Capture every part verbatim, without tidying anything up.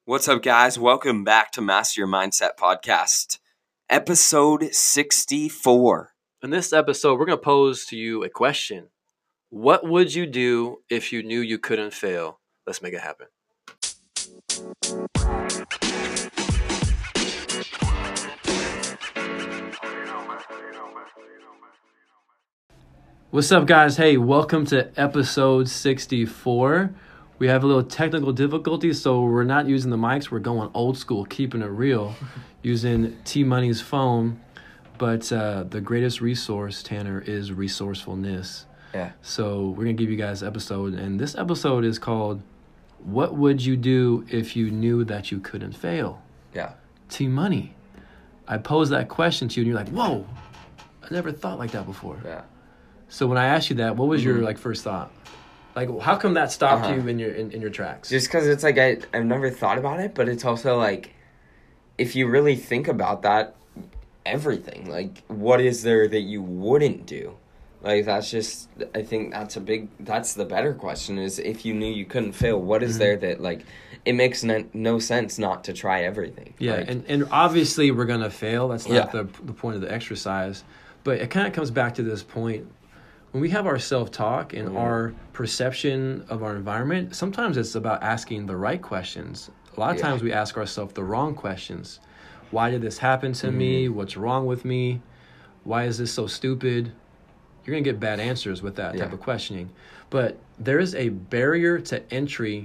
What's up, guys? Welcome back to Master Your Mindset Podcast, episode sixty-four. In this episode, we're going to pose to you a question. What would you do if you knew you couldn't fail? Let's make it happen. What's up, guys? Hey, welcome to episode sixty-four. We have a little technical difficulty, so we're not using the mics. We're going old school, keeping it real, using T-Money's phone. But uh, the greatest resource, Tanner, is resourcefulness. Yeah. So we're going to give you guys an episode, and this episode is called, What Would You Do If You Knew That You Couldn't Fail? Yeah. T-Money. I posed that question to you, and you're like, whoa, I never thought like that before. Yeah. So when I asked you that, what was mm-hmm. your like first thought? Like, how come that stopped uh-huh. you in your in, in your tracks? Just because it's like I, I've never thought about it, but it's also like, if you really think about that, everything, like, what is there that you wouldn't do? Like, that's just, I think that's a big, that's the better question is, if you knew you couldn't fail, what is mm-hmm. there that, like, it makes no, no sense not to try everything. Yeah, like, and, and obviously we're going to fail. That's not yeah. the the point of the exercise. But it kind of comes back to this point. When we have our self-talk and mm-hmm. our perception of our environment, sometimes it's about asking the right questions. A lot of yeah. times we ask ourselves the wrong questions. Why did this happen to mm-hmm. me? What's wrong with me? Why is this so stupid? You're going to get bad answers with that yeah. type of questioning. But there is a barrier to entry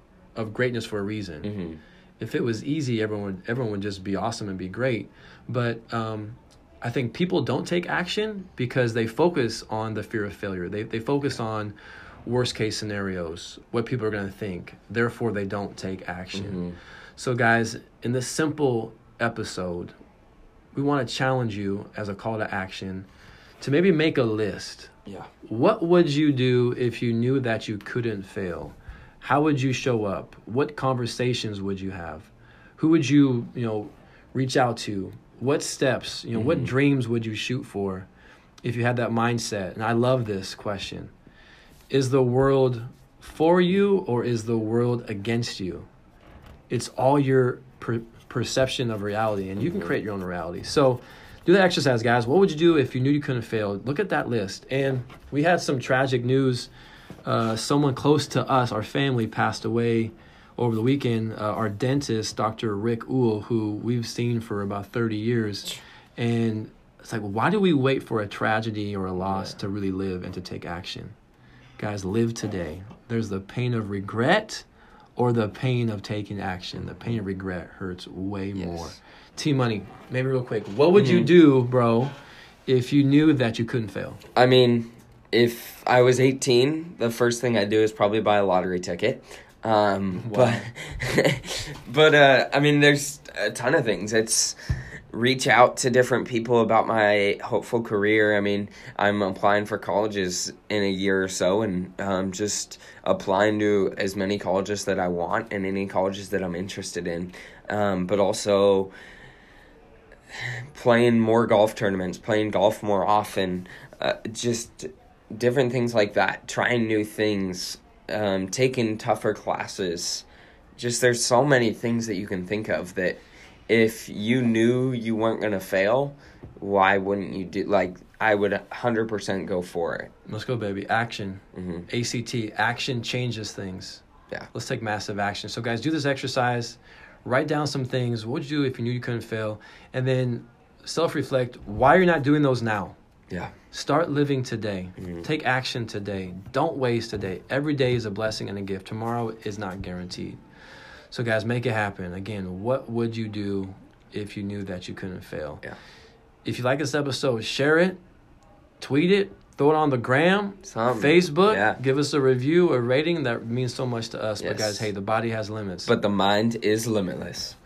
of greatness for a reason. Mm-hmm. If it was easy, everyone would, everyone would just be awesome and be great. But um, I think people don't take action because they focus on the fear of failure. They they focus on worst case scenarios, what people are going to think. Therefore, they don't take action. Mm-hmm. So, guys, in this simple episode, we want to challenge you as a call to action to maybe make a list. Yeah. What would you do if you knew that you couldn't fail? How would you show up? What conversations would you have? Who would you, you know, reach out to? What steps, you know, mm-hmm. what dreams would you shoot for if you had that mindset? And I love this question. Is the world for you or is the world against you? It's all your per- perception of reality, and you can create your own reality. So do the exercise, guys. What would you do if you knew you couldn't fail? Look at that list. And we had some tragic news. Uh, someone close to us, our family, passed away over the weekend. Uh, our dentist, Doctor Rick Uhl, who we've seen for about thirty years. And it's like, well, why do we wait for a tragedy or a loss yeah. to really live and to take action? Guys, live today. There's the pain of regret or the pain of taking action. The pain of regret hurts way yes. more. T-Money, maybe real quick, what would mm-hmm. you do, bro, if you knew that you couldn't fail? I mean, if I was eighteen, the first thing I'd do is probably buy a lottery ticket. Um, wow. But, but, uh, I mean, there's a ton of things. It's reach out to different people about my hopeful career. I mean, I'm applying for colleges in a year or so, and, um, just applying to as many colleges that I want and any colleges that I'm interested in. Um, but also playing more golf tournaments, playing golf more often, uh, just different things like that, trying new things. Um, taking tougher classes. Just there's so many things that you can think of that if you knew you weren't going to fail, why wouldn't you do? Like, I would one hundred percent go for it. Let's go, baby. Action. Mm-hmm. A C T. Action changes things. Yeah. Let's take massive action. So, guys, do this exercise. Write down some things. What would you do if you knew you couldn't fail? And then self-reflect why you're not doing those now. Yeah. Start living today. Mm-hmm. Take action today. Don't waste today. Every day is a blessing and a gift. Tomorrow is not guaranteed. So, guys, make it happen. Again, what would you do if you knew that you couldn't fail? Yeah. If you like this episode, share it, tweet it, throw it on the gram, Something. Facebook. Yeah. Give us a review, a rating. That means so much to us. Yes. But, guys, hey, the body has limits. But the mind is limitless.